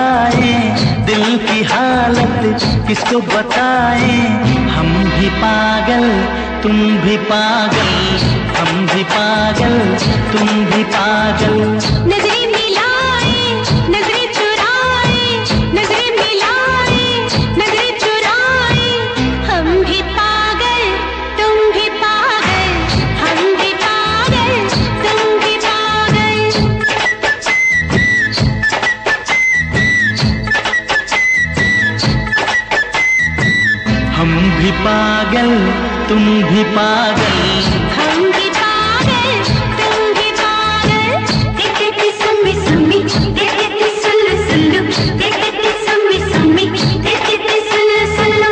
बताए, दिल की हालत किसको बताए। हम भी पागल तुम भी पागल, हम भी पागल तुम भी पागल। नजरें मिलाए नजरें चुराए, नजरें मिलाए नजरें चुराए। हम भी पागल तुम भी पागल, हम भी पागल तुम भी पागल। हम भी पागल तुम भी पागल, हम भी पागल तुम भी पागल। देखते सम्मी सम्मी, देखते सुल्लू सुल्लू, देखते सम्मी सम्मी, देखते सुल्लू सुल्लू।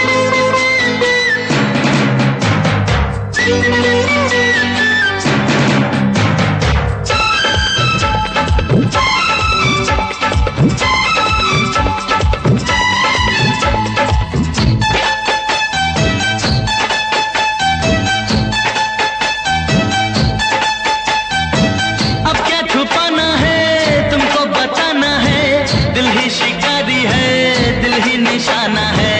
निशाना है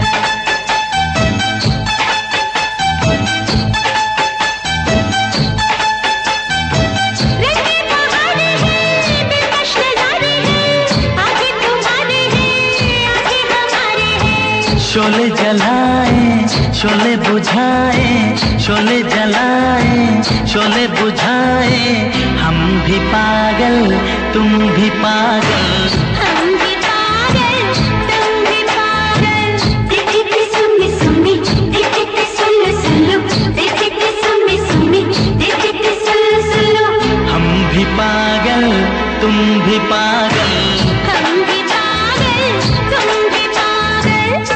रंगे बहारे हैं, दिलकश नजारे हैं, आगे तुम्हारे हैं, आगे हमारे हैं। शोले जलाए शोले बुझाए, शोले जलाए शोले बुझाए। हम भी पागल तुम भी पागल, हम भी पागल तुम भी पागल। देखते सम्मी सम्मी, देखते सुल्लू सुल्लू, देखते सम्मी सम्मी, देखते सुल्लू सुल्लू। हम भी पागल तुम भी पागल, हम भी पागल तुम भी पागल।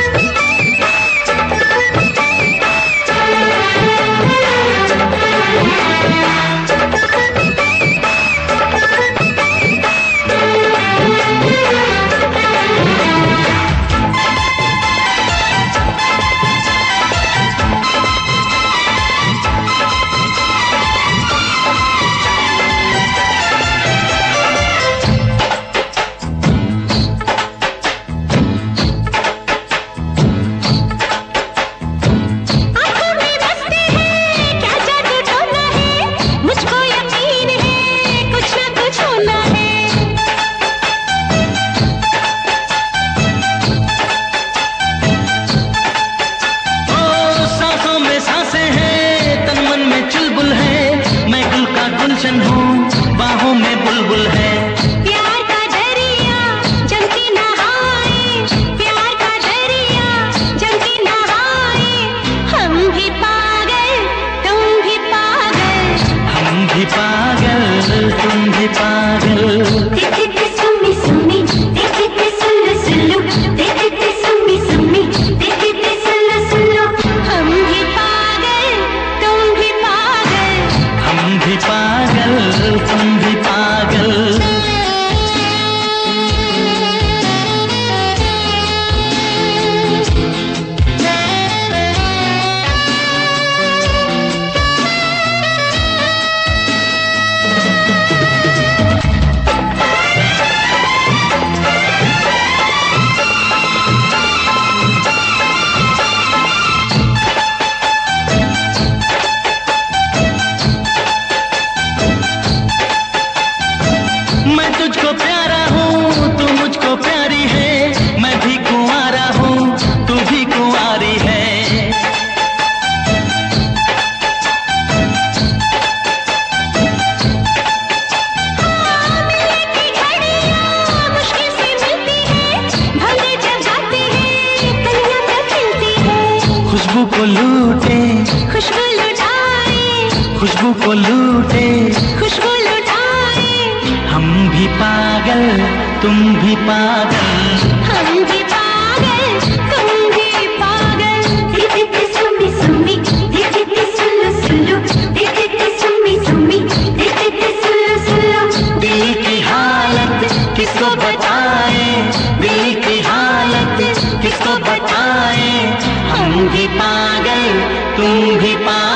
गुलशन हूँ बाहों में बुलबुल है। प्यार का दरिया जम के नहाए, प्यार का दरिया जम के नहाए। हम भी पागल तुम भी पागल, हम भी पागल तुम भी पागल। देखते सम्मी सम्मी, देखते सुल्लू सुल्लू, देखते सम्मी सम्मी, देखते सुल्लू सुल्लू। हम भी पागल तुम भी पागल, हम भी पागल तुम भी पागल। मैं तुझको प्यारा हूँ तू मुझको प्यारी है, मैं भी कुंवारा हूँ तू भी कुंवारी है। मिलने की घड़ियाँ मुश्किल से मिलती है, भंवरे जब जाते हैं कलियाँ तब खिलती है। खुशबू को लूटे खुशबू लुटाए, खुशबू को लूटे, खुशबू लुटाए। हम भी पागल तुम भी पागल, हम भी पागल तुम भी पागल। देखते सम्मी सम्मी, देखते सुल्लू सुल्लू, देखते सम्मी सम्मी, देखते सुल्लू सुल्लू। दिल की हालत किसको बताए, दिल की हालत किसको बताए। हम भी पागल तुम भी पागल।